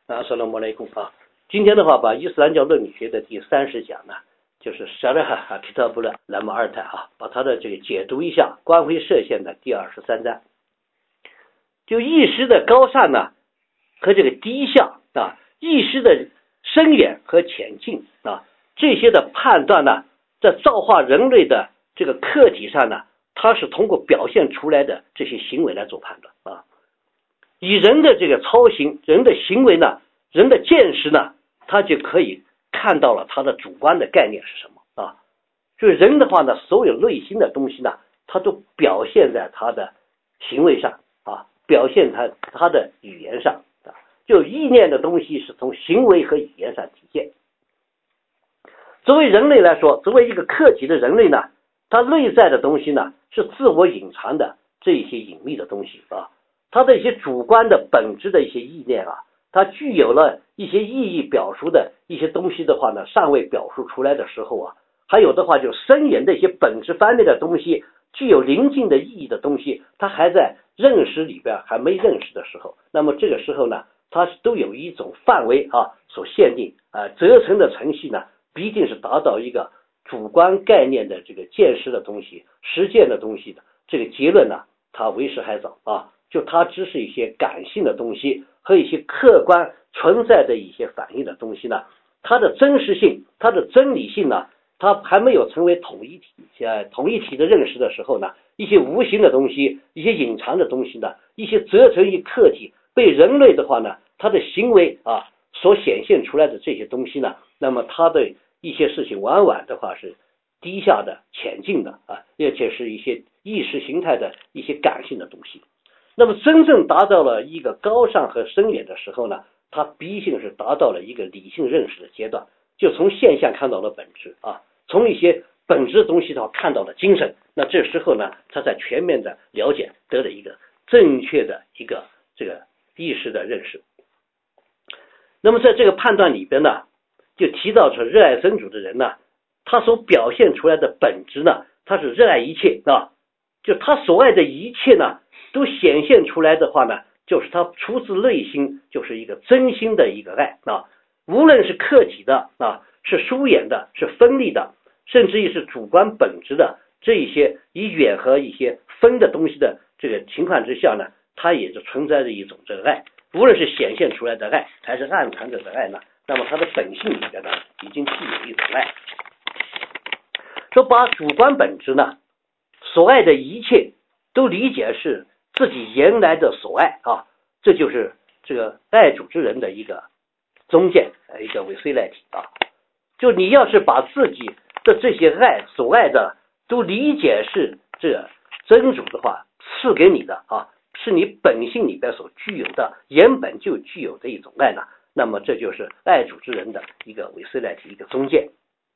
Assalamu alaikum 今天的话，把伊斯兰教伦理学的第30讲呢，就是Syarah Kitabul Lam-Arta把它的这个解读一下，光辉射线的第23章。就意识的高尚呢和这个低下意识的深远和浅近这些的判断呢，在造化人类的这个课题上呢，它是通过表现出来的这些行为来做判断以人的这个操行，人的行为呢，人的见识呢，他就可以看到了他的主观的概念是什么就是人的话呢，所有内心的东西呢，他都表现在他的行为上表现他的语言上就意念的东西是从行为和语言上体现。作为人类来说，作为一个客体的人类呢，他内在的东西呢，是自我隐藏的这一些隐秘的东西他的一些主观的本质的一些意念它具有了一些意义表述的一些东西的话呢，尚未表述出来的时候还有的话就深远的一些本质方面的东西，具有临近的意义的东西，它还在认识里边还没认识的时候，那么这个时候呢，它都有一种范围所限定折成的程序呢，必定是达到一个主观概念的这个见识的东西，实践的东西的这个结论呢，它为时还早就它只是一些感性的东西和一些客观存在的一些反应的东西呢，它的真实性，它的真理性呢，它还没有成为统一体的认识的时候呢，一些无形的东西，一些隐藏的东西呢，一些折成一客体被人类的话呢，它的行为所显现出来的这些东西呢，那么它的一些事情往往的话是低下的浅近的而且是一些意识形态的一些感性的东西。那么真正达到了一个高尚和深远的时候呢，它毕竟是达到了一个理性认识的阶段，就从现象看到了本质从一些本质的东西上看到了精神，那这时候呢，他才全面的了解，得了一个正确的一个这个意识的认识。那么在这个判断里边呢，就提到说热爱真主的人呢，他所表现出来的本质呢，他是热爱一切就他所爱的一切呢，都显现出来的话呢，就是他出自内心，就是一个真心的一个爱无论是客体的是疏远的，是分立的，甚至于是主观本质的这一些以远和一些分的东西的这个情况之下呢，它也是存在着一种这个爱，无论是显现出来的爱还是暗藏着的爱呢，那么它的本性里边呢，已经具有一种爱。说把主观本质呢，所爱的一切都理解是自己原来的所爱这就是这个爱主之人的一个中见一个为虽来体就你要是把自己的这些爱所爱的都理解是这个真主的话赐给你的是你本性里边所具有的原本就具有的一种爱呢，那么这就是爱主之人的一个为虽来体一个中见。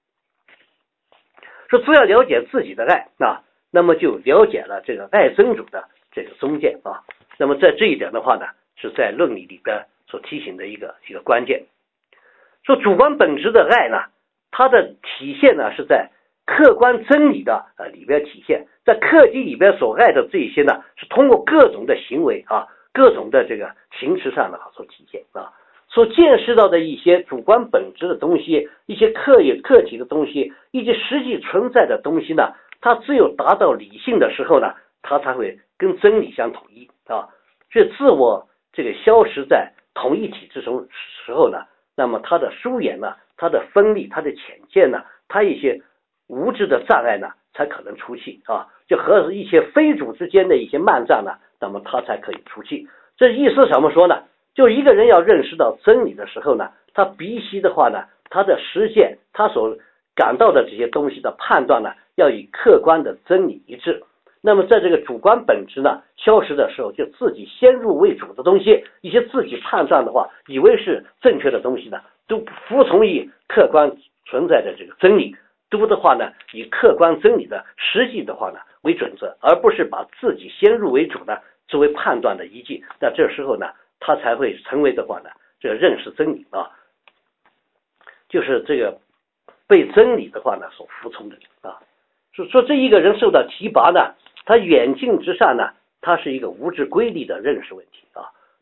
说只要了解自己的爱那么就了解了这个爱真主的这个中见那么在这一点的话呢，是在论理里边所提醒的一个关键。说主观本质的爱呢，它的体现呢是在客观真理的里边体现，在客体里边所爱的这些呢，是通过各种的行为各种的这个形式上的所体现所见识到的一些主观本质的东西，一些客体的东西，一些实际存在的东西呢，它只有达到理性的时候呢，它才会跟真理相统一所以自我这个消失在统一体之中时候呢，那么它的疏远呢，它的分立，它的浅见呢，它一些无知的障碍呢，才可能出气就和一些非主之间的一些漫障呢，那么它才可以出气。这意思怎么说呢？就一个人要认识到真理的时候呢，他必须的话呢，他的实践，他所感到的这些东西的判断呢，要与客观的真理一致。那么在这个主观本质呢消失的时候，就自己先入为主的东西，一些自己判断的话以为是正确的东西呢，都服从于客观存在的这个真理，都的话呢，以客观真理的实际的话呢为准则，而不是把自己先入为主呢作为判断的依据。那这时候呢，他才会成为的话呢，这个认识真理就是这个被真理的话呢所服从的说这一个人受到提拔呢，他远近之上呢，他是一个无知规律的认识问题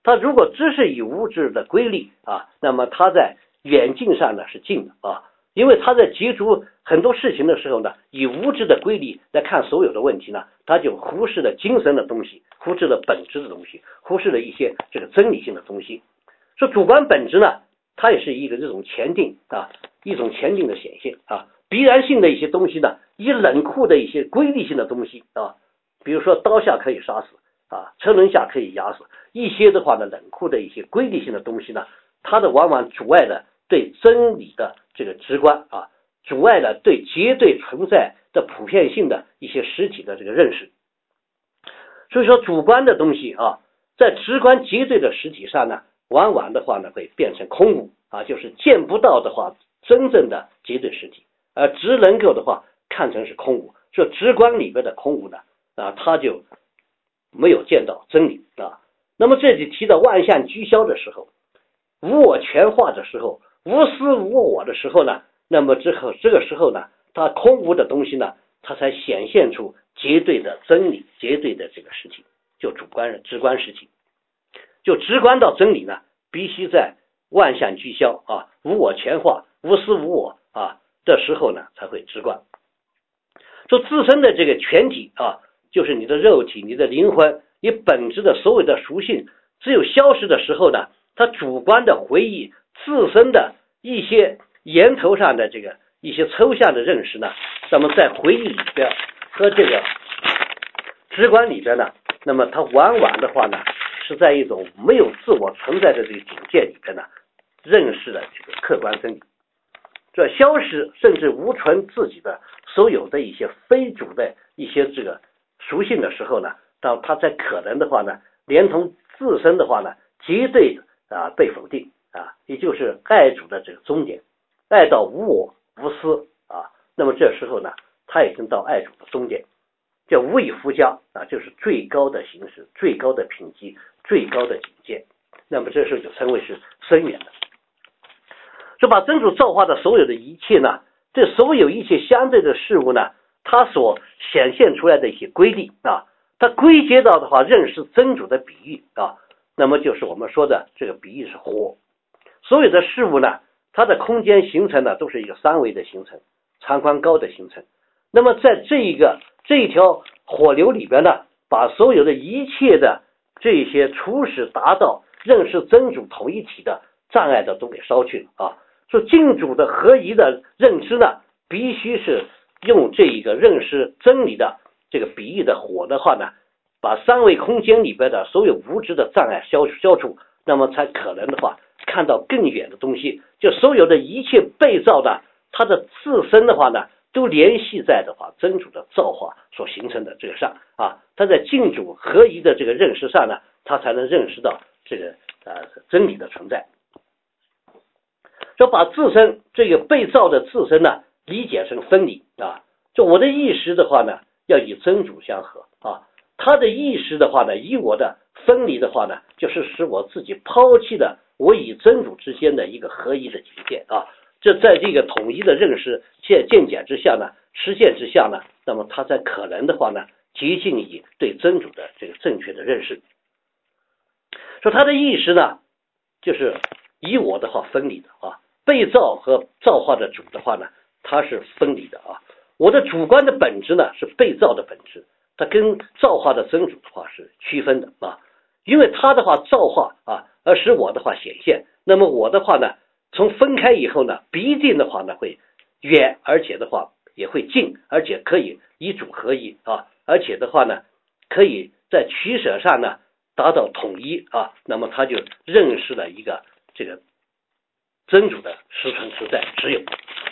他如果只是以物质的规律啊，那么他在远近上呢是近的啊，因为他在接触很多事情的时候呢，以物质的规律来看所有的问题呢，他就忽视了精神的东西，忽视了本质的东西，忽视了一些这个真理性的东西。说主观本质呢，它也是一个这种前定啊，一种前定的显现啊，必然性的一些东西呢，以冷酷的一些规律性的东西啊，比如说刀下可以杀死啊，车轮下可以压死，一些的话呢，冷酷的一些规律性的东西呢，它的往往阻碍了对真理的这个直观啊，阻碍了对绝对存在的普遍性的一些实体的这个认识。所以说主观的东西啊，在直观绝对的实体上呢，往往的话呢会变成空无啊，就是见不到的话真正的绝对实体，而只能够的话看成是空无。说直观里边的空无呢啊，他就没有见到真理啊。那么这里提到万象俱消的时候，无我全化的时候，无私无我的时候呢，那么这个时候呢，它空无的东西呢，它才显现出绝对的真理，绝对的这个实体，就主观直观实体。就直观到真理呢，必须在万象俱消啊，无我全化，无私无我啊的时候呢，才会直观。说自身的这个全体啊，就是你的肉体、你的灵魂、你本质的所有的属性，只有消失的时候呢，它主观的回忆自身的一些源头上的这个一些抽象的认识呢，那么在回忆里边和这个直观里边呢，那么它往往的话呢，是在一种没有自我存在的这个境界里边呢，认识了这个客观真理。这消失甚至无存自己的所有的一些非主的一些这个属性的时候呢，到它才可能的话呢，连同自身的话呢，绝对被否定啊，也就是爱主的这个终点，爱到无我无私啊，那么这时候呢，他已经到爱主的终点，叫无以复加啊，就是最高的形式、最高的品级、最高的境界。那么这时候就称为是深远的。就把真主造化的所有的一切呢，这所有一切相对的事物呢，它所显现出来的一些规律啊，它归结到的话，认识真主的比喻啊，那么就是我们说的这个比喻是火。所有的事物呢，它的空间形成呢，都是一个三维的形成，长宽高的形成。那么在这一条火流里边呢，把所有的一切的这些初始达到认识真主统一体的障碍的都给烧去了啊。说净主的合一的认知呢，必须是用这一个认识真理的这个比喻的火的话呢，把三维空间里边的所有无知的障碍消除，那么才可能的话看到更远的东西。就所有的一切被造的，它的自身的话呢，都联系在的话真主的造化所形成的这个上啊，它在净主合一的这个认识上呢，它才能认识到这个真理的存在。就把自身这个被造的自身呢，理解成分离啊。就我的意识的话呢，要与真主相合啊。他的意识的话呢，与我的分离的话呢，就是使我自己抛弃了我与真主之间的一个合一的境界啊。这在这个统一的认识见解之下呢，实现之下呢，那么他才可能的话呢，接近于对真主的这个正确的认识。说他的意识呢，就是以我的话分离的啊。被造和造化的主的话呢，它是分离的啊。我的主观的本质呢是被造的本质，它跟造化的真主的话是区分的啊。因为它的话造化啊，而使我的话显现，那么我的话呢，从分开以后呢，必定的话呢会远，而且的话也会近，而且可以以主合一啊，而且的话呢，可以在取舍上呢达到统一啊。那么他就认识了一个这个真主的实存实在只有。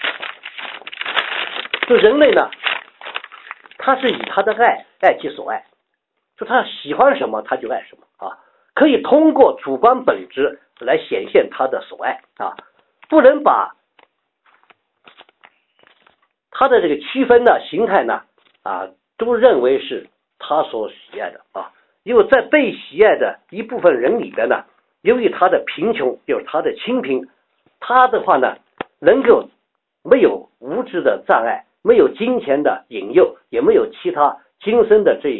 就人类呢，他是以他的爱其所爱，就他喜欢什么他就爱什么啊，可以通过主观本质来显现他的所爱啊，不能把他的这个区分的形态呢啊，都认为是他所喜爱的啊，因为在被喜爱的一部分人里边呢，由于他的贫穷，就是他的清贫，他的话呢，能够没有无知的障碍，没有金钱的引诱，也没有其他今生的这一些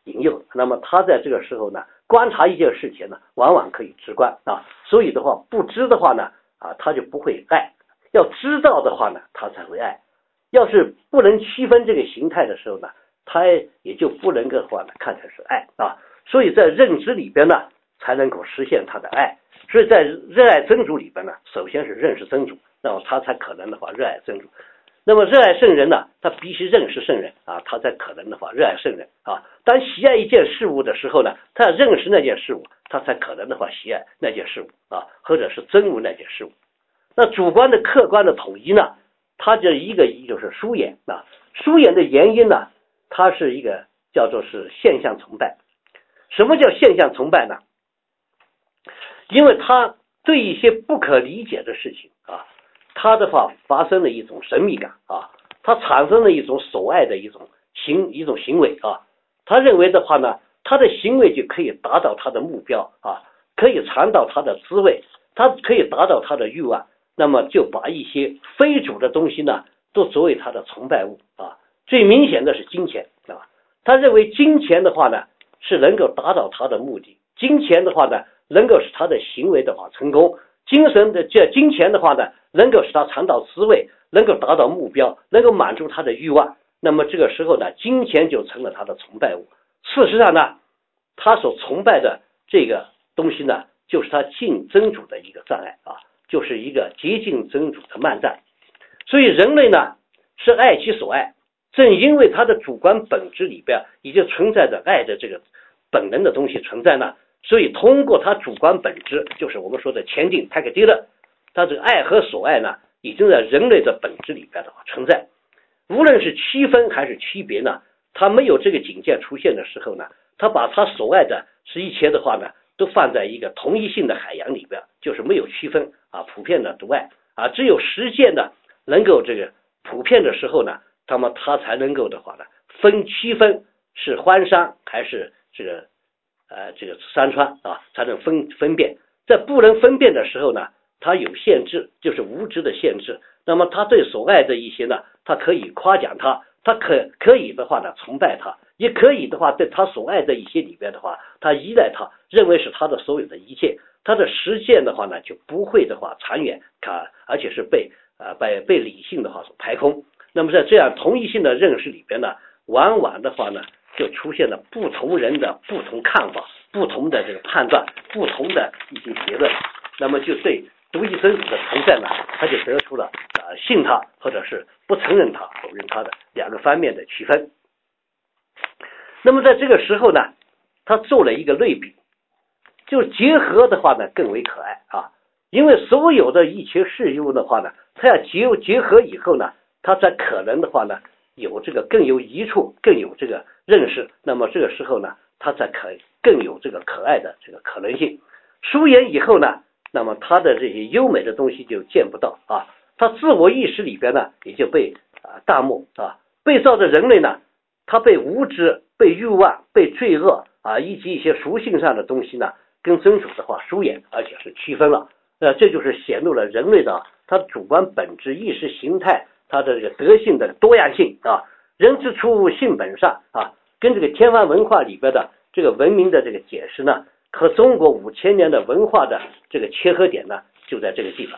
引诱。那么他在这个时候呢，观察一件事情呢，往往可以直观啊。所以的话，不知的话呢，他就不会爱；要知道的话呢，他才会爱。要是不能区分这个形态的时候呢，他也就不能够的话呢，看成是爱啊。所以在认知里边呢，才能够实现他的爱。所以在热爱真主里边呢，首先是认识真主，那么他才可能的话热爱真主。那么热爱圣人呢，他必须认识圣人啊，他才可能的话热爱圣人啊。当喜爱一件事物的时候呢，他要认识那件事物，他才可能的话喜爱那件事物啊，或者是憎恶那件事物。那主观的客观的统一呢，它这一个就是疏远啊。疏远的原因呢，它是一个叫做是现象崇拜。什么叫现象崇拜呢？因为他对一些不可理解的事情啊，他的话发生了一种神秘感啊，他产生了一种所爱的一种行为啊，他认为的话呢，他的行为就可以达到他的目标啊，可以尝到他的滋味，他可以达到他的欲望，那么就把一些非主的东西呢，都作为他的崇拜物啊。最明显的是金钱啊，他认为金钱的话呢，是能够达到他的目的，金钱的话呢，能够使他的行为的话成功，金钱的话呢，能够使他尝到滋味，能够达到目标，能够满足他的欲望。那么这个时候呢，金钱就成了他的崇拜物。事实上呢，他所崇拜的这个东西呢，就是他近真主的一个障碍啊，就是一个接近真主的慢障。所以人类呢，是爱其所爱，正因为他的主观本质里边已经存在着爱的这个本能的东西存在呢，所以通过他主观本质，就是我们说的前定泰克迪勒，他这个爱和所爱呢，已经在人类的本质里边的话存在。无论是区分还是区别呢，他没有这个警戒出现的时候呢，他把他所爱的是一切的话呢，都放在一个同一性的海洋里边，就是没有区分啊，普遍的独爱啊。只有实践的能够这个普遍的时候呢，那么他才能够的话呢，区分是欢山还是这个山川啊，才能分辨。在不能分辨的时候呢，他有限制，就是无知的限制。那么他对所爱的一些呢，他可以夸奖他，他可以的话呢崇拜他，也可以的话对他所爱的一些里边的话，他依赖他，认为是他的所有的一切。他的实践的话呢，就不会的话长远而且是被理性的话所排空。那么在这样同一性的认识里边呢，往往的话呢，就出现了不同人的不同看法，不同的这个判断，不同的一些结论。那么就对独一真主的存在呢，他就得出了信他或者是不承认他、否认他的两个方面的区分。那么在这个时候呢，他做了一个类比，就结合的话呢更为可爱啊，因为所有的一切事物的话呢，它要结合以后呢，它才可能的话呢有这个更有益处，更有这个认识。那么这个时候呢，它才更有这个可爱的这个可能性。疏远以后呢，那么他的这些优美的东西就见不到啊，他自我意识里边呢也就被大漠啊，被造的人类呢，他被无知、被欲望、被罪恶啊，以及一些属性上的东西呢，跟真主的话疏远，而且是区分了。这就是显露了人类的他主观本质、意识形态，他的这个德性的多样性啊。人之初性本善啊，跟这个天方文化里边的这个文明的这个解释呢，和中国5000年的文化的这个切合点呢，就在这个地方。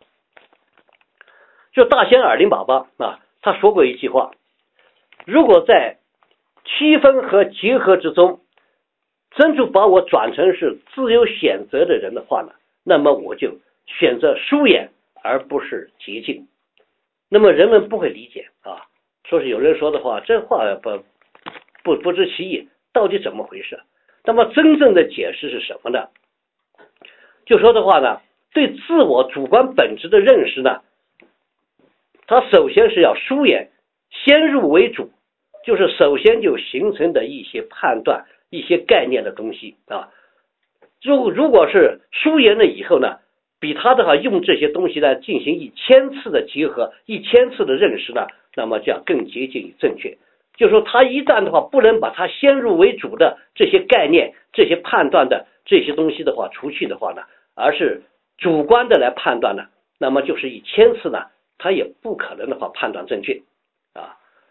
就大仙尔林爸爸啊，他说过一句话：如果在区分和结合之中，真主把我转成是自由选择的人的话呢，那么我就选择疏远而不是洁净。那么人们不会理解啊，说是有人说的话，这话不知其意，到底怎么回事？那么真正的解释是什么呢？就说的话呢，对自我主观本质的认识呢，它首先是要疏远，先入为主，就是首先就形成的一些判断、一些概念的东西啊。如果是疏远了以后呢，比他的话用这些东西来进行1000次的结合、1000次的认识呢，那么这样更接近于正确。就是说他一旦的话不能把他先入为主的这些概念、这些判断的这些东西的话除去的话呢，而是主观的来判断呢，那么就是1000次呢，他也不可能的话判断正确啊。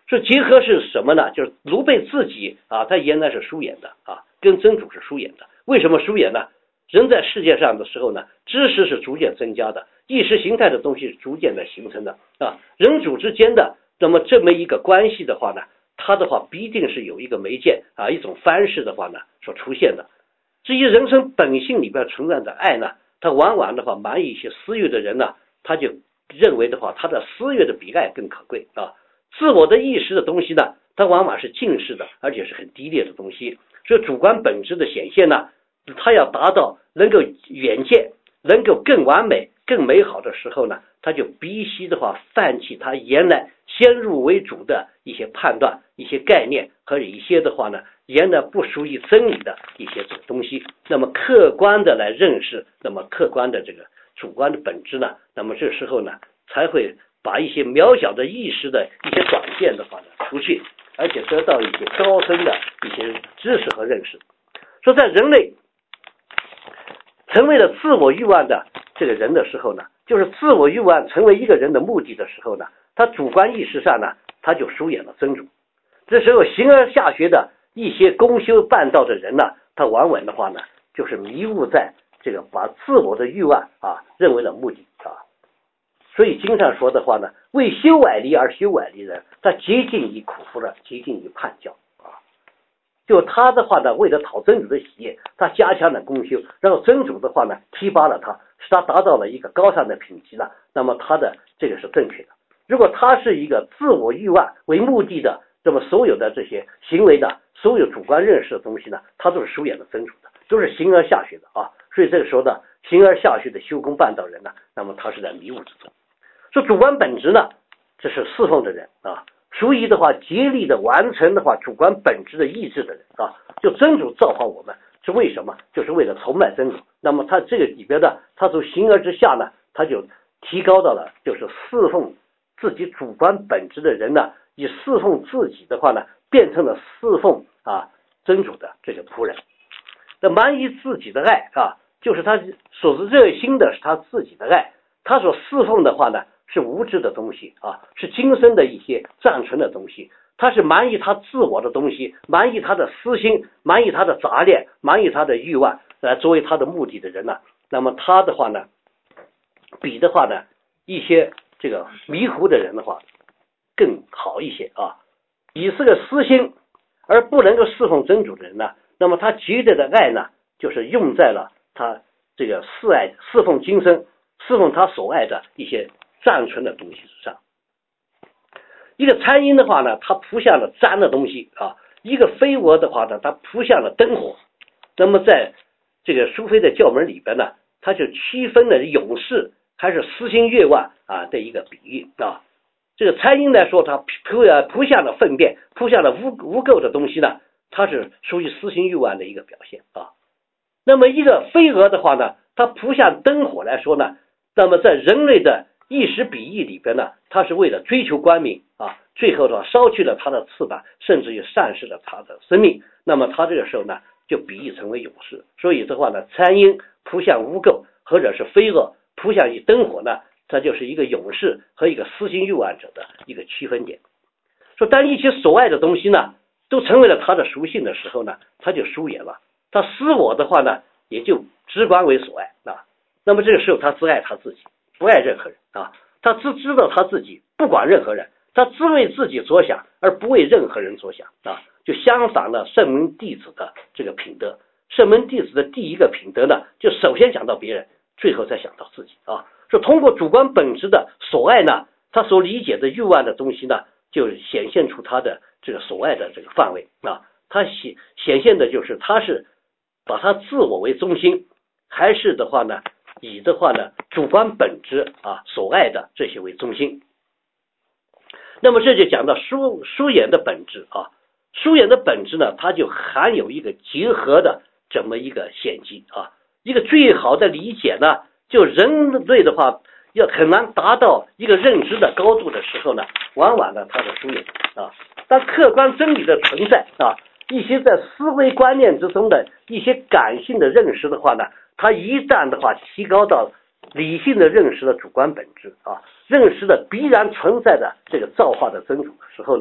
说结合是什么呢？就是卢贝自己啊，他原来是疏远的啊，跟真主是疏远的。为什么疏远呢？人在世界上的时候呢，知识是逐渐增加的，意识形态的东西是逐渐的形成的啊。人主之间的那么这么一个关系的话呢，它的话必定是有一个媒介啊，一种方式的话呢所出现的。至于人生本性里边存在的爱呢，他往往的话满有一些私欲的人呢，他就认为的话，他的私欲的比爱更可贵啊。自我的意识的东西呢，它往往是近视的，而且是很低劣的东西。所以主观本质的显现呢，它要达到能够远见，能够更完美、更美好的时候呢，他就必须的话放弃他原来先入为主的一些判断、一些概念和一些的话呢，原来不属于真理的一些这个东西。那么客观的来认识，那么客观的这个主观的本质呢，那么这时候呢，才会把一些渺小的意识的一些短见的话呢除去，而且得到一些高深的一些知识和认识。说在人类成为了自我欲望的这个人的时候呢，就是自我欲望成为一个人的目的的时候呢，他主观意识上呢，他就疏远了真主。这时候形而下学的一些公修办道的人呢，他往往的话呢，就是迷雾在这个把自我的欲望啊认为了目的啊。所以经常说的话呢，为修歪理而修歪理人，他接近于苦服了，接近于叛教啊。就他的话呢，为了讨真主的喜悦，他加强了功修，然后真主的话呢，提拔了他，使他达到了一个高尚的品级了。那么他的这个是正确的。如果他是一个自我欲望为目的的，那么所有的这些行为的，所有主观认识的东西呢，他都是疏远了真主的，都是形而下学的啊。所以这个时候呢，形而下学的修功办道人呢，那么他是在迷雾之中。说主观本质呢，这是侍奉的人啊，属于的话竭力的完成的话主观本质的意志的人啊，就真主造化我们是为什么？就是为了崇拜真主。那么他这个里边的，他从形而之下呢，他就提高到了就是侍奉自己主观本质的人呢，以侍奉自己的话呢，变成了侍奉啊真主的这个仆人。那满于自己的爱啊，就是他所热心的是他自己的爱，他所侍奉的话呢，是无知的东西啊，是今生的一些暂存的东西。他是满于他自我的东西，满于他的私心，满于他的杂念，满于他的欲望来作为他的目的的人呢，那么他的话呢，比的话呢，一些这个迷糊的人的话更好一些啊。以这个私心而不能够侍奉真主的人呢，那么他绝对的爱呢，就是用在了他这个侍奉今生，侍奉他所爱的一些暂存的东西之上。一个参鹰的话呢，它扑向了脏的东西啊；一个飞蛾的话呢，它扑向了灯火。那么在这个苏菲的教门里边呢，它就区分了勇士还是私心愿望啊的一个比喻啊。这个参鹰来说，它扑向了粪便，扑向了污垢的东西呢，它是属于私心欲望的一个表现啊。那么一个飞蛾的话呢，它扑向灯火来说呢，那么在人类的意识比喻里边呢，它是为了追求光明啊，最后的话烧去了它的翅膀，甚至于丧失了它的生命。那么它这个时候呢，就比喻成为勇士。所以的话呢，参鹰扑向污垢，或者是飞蛾扑向于灯火呢，它就是一个勇士和一个私心欲望者的一个区分点。说当一切所爱的东西呢，都成为了它的属性的时候呢，它就疏远了。他私我的话呢，也就直观为所爱啊。那么这个时候他只爱他自己，不爱任何人啊。他只知道他自己，不管任何人，他只为自己着想，而不为任何人着想啊。就相反了圣门弟子的这个品德。圣门弟子的第一个品德呢，就首先想到别人，最后再想到自己啊。说通过主观本质的所爱呢，他所理解的欲望的东西呢，就显现出他的这个所爱的这个范围啊。他显现的就是他是把他自我为中心，还是的话呢，以的话呢主观本质啊所爱的这些为中心。那么这就讲到疏远的本质啊，疏远的本质呢，它就含有一个结合的这么一个显机啊。一个最好的理解呢，就人类的话要很难达到一个认知的高度的时候呢，往往呢它的疏远啊。当客观真理的存在啊，一些在思维观念之中的一些感性的认识的话呢，它一旦的话提高到理性的认识的主观本质啊，认识的必然存在的这个造化的真主的时候呢，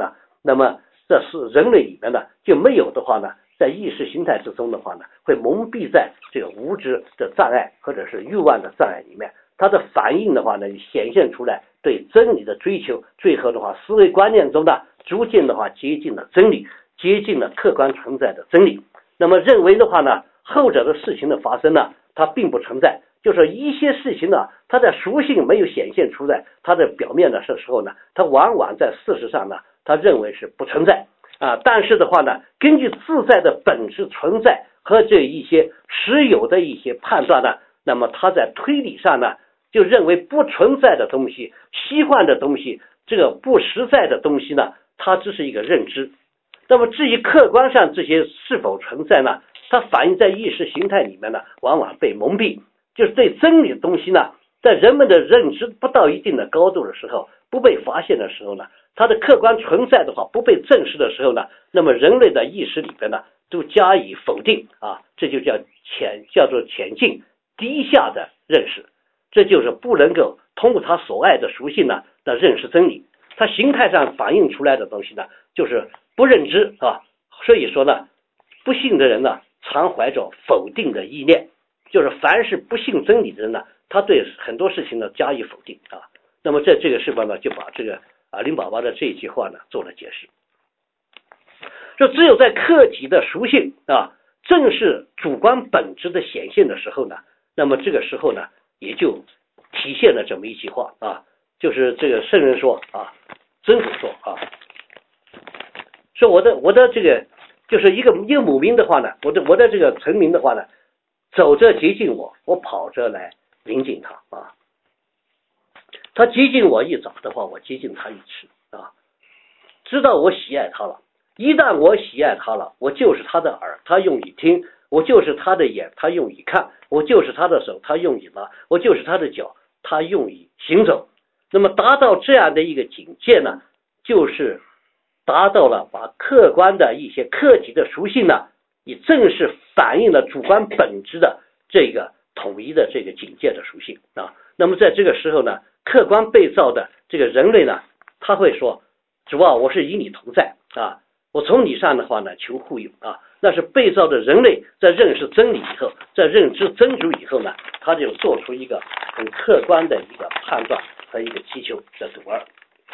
那么这是人类里面呢就没有的话呢，在意识形态之中的话呢，会蒙蔽在这个无知的障碍或者是欲望的障碍里面，它的反应的话呢，显现出来对真理的追求，最后的话思维观念中呢，逐渐的话接近了真理，接近了客观存在的真理。那么认为的话呢，后者的事情的发生呢，它并不存在，就是一些事情呢，它的属性没有显现出来，它的表面的时候呢，它往往在事实上呢，他认为是不存在啊。但是的话呢，根据自在的本质存在和这一些实有的一些判断呢，那么他在推理上呢，就认为不存在的东西、虚幻的东西、这个不实在的东西呢，它只是一个认知。那么至于客观上这些是否存在呢，它反映在意识形态里面呢，往往被蒙蔽。就是对真理的东西呢，在人们的认知不到一定的高度的时候，不被发现的时候呢，它的客观存在的话不被证实的时候呢，那么人类的意识里边呢都加以否定啊，这就叫做浅近低下的认识，这就是不能够通过他所爱的属性呢来认识真理。它形态上反映出来的东西呢，就是不认知啊。所以说呢，不信的人呢，常怀着否定的意念，就是凡是不信真理的人呢，他对很多事情呢加以否定啊。那么在这个地方呢，就把这个林宝宝的这一句话呢做了解释。说只有在客体的属性啊，正是主观本质的显现的时候呢，那么这个时候呢，也就体现了这么一句话啊，就是这个圣人说啊，真主说啊，说我的这个就是一个母民的话呢，我的这个臣民的话呢，走着接近我跑着来临近他啊，他接近我一早的话，我接近他一次啊，知道我喜爱他了。一旦我喜爱他了，我就是他的耳，他用以听；我就是他的眼，他用以看；我就是他的手，他用以拿；我就是他的脚，他用以行走。那么达到这样的一个境界呢，就是达到了把客观的一些客体的属性呢，也正是反映了主观本质的这个统一的这个境界的属性啊。那么在这个时候呢，客观被造的这个人类呢，他会说：主啊，我是与你同在啊。我从你上的话呢求护佑啊，那是被造的人类在认识真理以后，在认知真主以后呢，他就做出一个很客观的一个判断和一个祈求的读二。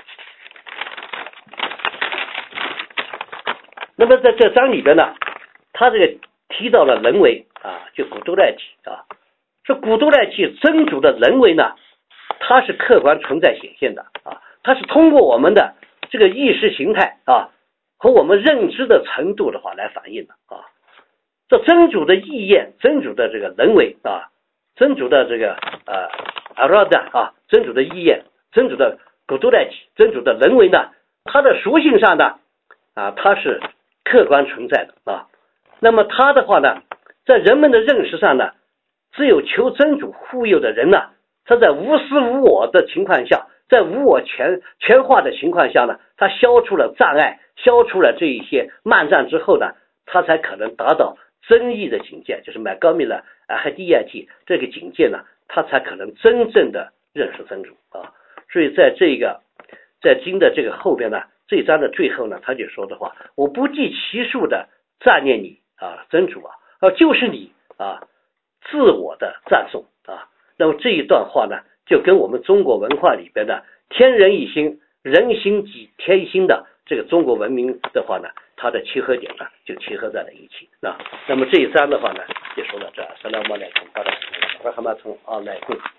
那么在这章里边呢，他这个提到了人为啊，就古都赖体啊，说古都赖体真主的人为呢，它是客观存在显现的啊，它是通过我们的这个意识形态啊。和我们认知的程度的话来反映的啊，这真主的意愿，真主的这个人为啊，真主的这个阿拉达啊，真主的意愿，真主的古都赖体，真主的人为呢，它的属性上呢啊，它是客观存在的啊。那么它的话呢，在人们的认识上呢，只有求真主护佑的人呢，他在无私无我的情况下，在无我全化的情况下呢，他消除了障碍，消除了这一些漫障之后呢，他才可能达到真义的境界，就是买高米了和第二体这个境界呢，他才可能真正的认识真主啊。所以在经的这个后边呢，这一章的最后呢，他就说的话，我不计其数的赞念你啊，真主啊，就是你啊，自我的赞颂啊。那么这一段话呢，就跟我们中国文化里边的天人一心，人心即天心的这个中国文明的话呢，它的契合点呢就契合在了一起啊。那么这一章的话呢，就说到这，萨拉姆莱孔巴的巴哈马从阿莱贡。